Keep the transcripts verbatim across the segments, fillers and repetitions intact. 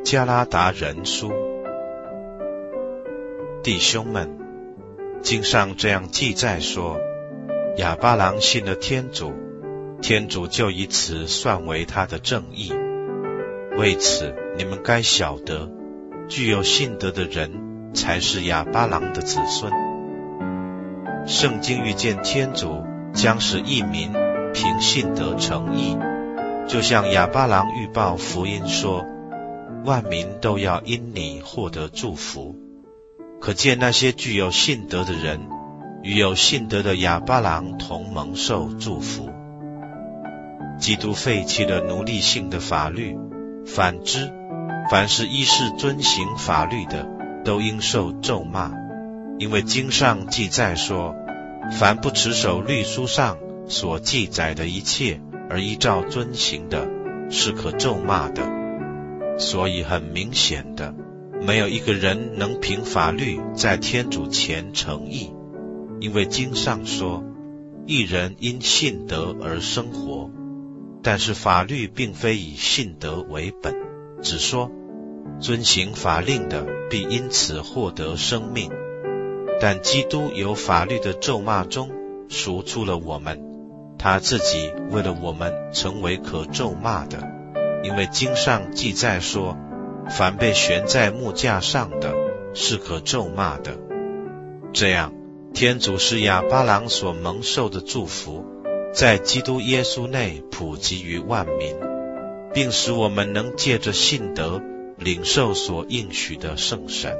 加拉达人书。弟兄们，经上这样记载说，亚巴郎信了天主，天主就以此算为他的正义。为此，你们该晓得，具有信德的人才是亚巴郎的子孙。圣经预见天主将使义民凭信德成义，就像亚巴郎预报福音说，万民都要因你获得祝福。可见那些具有信德的人与有信德的亚巴郎同蒙受祝福。基督废弃了奴隶性的法律，反之，凡是依事遵行法律的，都应受咒骂。因为经上记载说，凡不持守律书上所记载的一切而依照遵行的，是可咒骂的。所以很明显的，没有一个人能凭法律在天主前成义，因为经上说，义人因信德而生活。但是法律并非以信德为本，只说遵行法令的必因此获得生命。但基督由法律的咒骂中赎出了我们，他自己为了我们成为可咒骂的。因为经上记载说，凡被悬在木架上的，是可咒骂的。这样，天主使亚巴郎所蒙受的祝福，在基督耶稣内普及于万民，并使我们能借着信德领受所应许的圣神。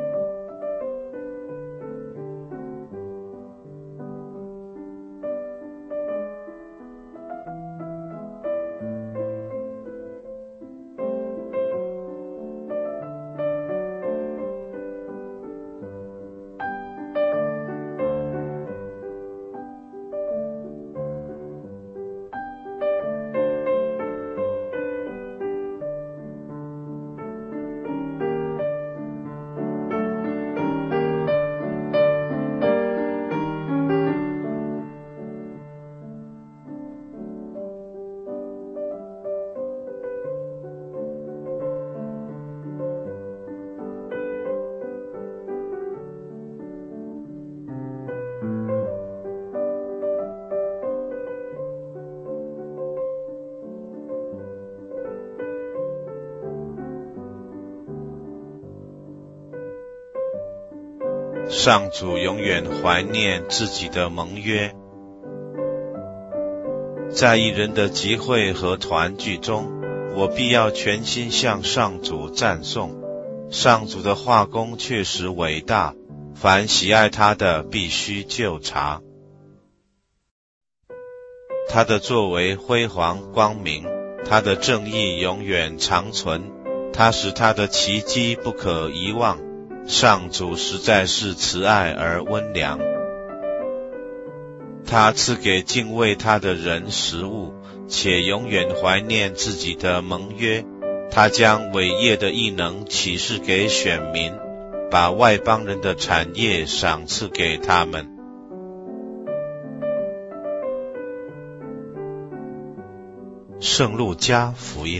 上主永远怀念自己的盟约，在一人的集会和团聚中，我必要全心向上主赞颂。上主的画工确实伟大，凡喜爱他的必须究察。他的作为辉煌光明，他的正义永远长存，他使他的奇迹不可遗忘。上主实在是慈爱而温良，他赐给敬畏他的人食物，且永远怀念自己的盟约。他将伟业的异能启示给选民，把外邦人的产业赏赐给他们。圣路加福音。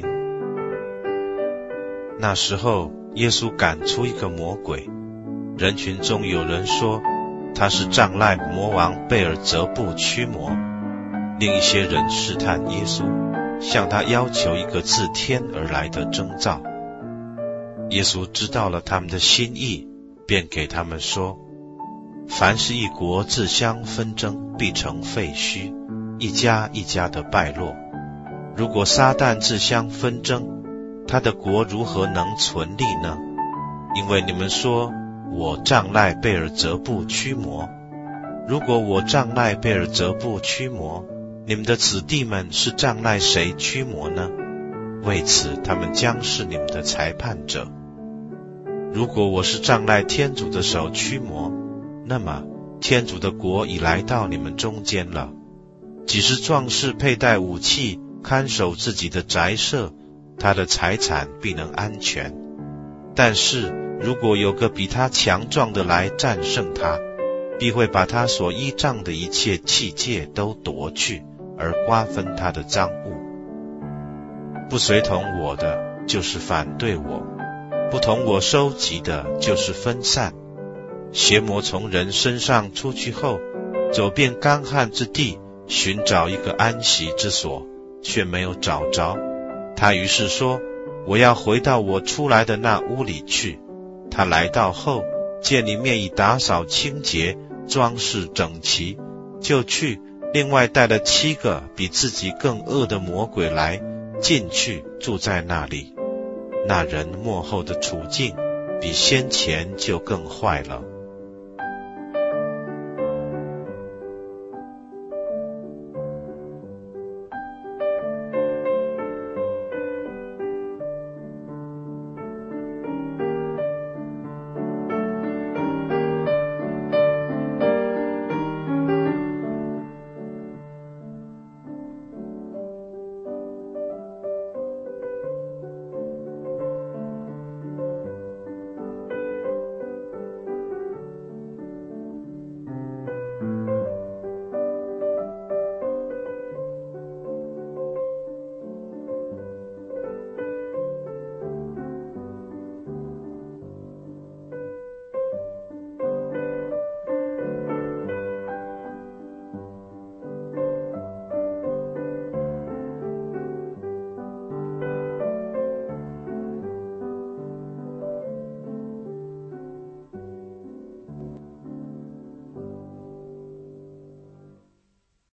那时候耶稣赶出一个魔鬼，人群中有人说他是障碍魔王贝尔泽布驱魔，另一些人试探耶稣，向他要求一个自天而来的征兆。耶稣知道了他们的心意，便给他们说，凡是一国自相纷争，必成废墟，一家一家的败落。如果撒旦自相纷争，他的国如何能存立呢？因为你们说我仗赖贝尔泽布驱魔，如果我仗赖贝尔泽布驱魔，你们的子弟们是仗赖谁驱魔呢？为此他们将是你们的裁判者。如果我是仗赖天主的手驱魔，那么天主的国已来到你们中间了。几时壮士佩戴武器，看守自己的宅舍，他的财产必能安全。但是如果有个比他强壮的来战胜他，必会把他所依仗的一切器械都夺去，而瓜分他的赃物。不随同我的， 就是反对我；不同我收集的，就是分散。邪魔从人身上出去后，走遍干旱之地，寻找一个安息之所，却没有找着。他于是说，我要回到我出来的那屋里去。他来到后，见里面已打扫清洁，装饰整齐，就去另外带了七个比自己更恶的魔鬼来，进去住在那里。那人末后的处境比先前就更坏了。